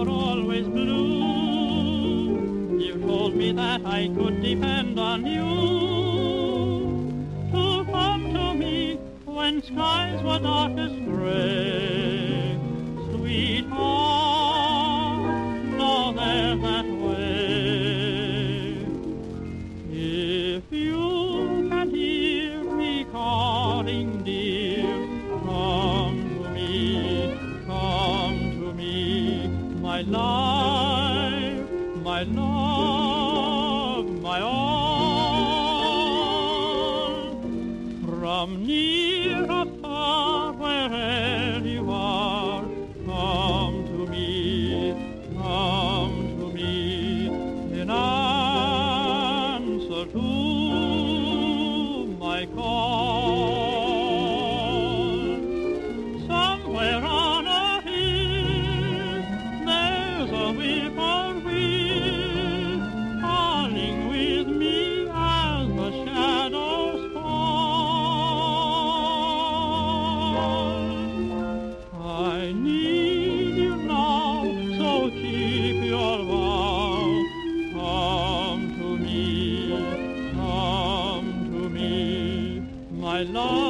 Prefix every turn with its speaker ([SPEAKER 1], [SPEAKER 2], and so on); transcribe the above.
[SPEAKER 1] always blue. You told me that I could depend on you to come to me when skies were darkest gray. Sweetheart, know there's that way. If you can hear me calling, dear, come to me, my life, my love, my all. From near or far, wherever you are, come to me in answer to my call. Somewhere on a hill, there's a whippoorwill calling with me as the shadows fall. I need you now, so keep your vow. Come to me, my love.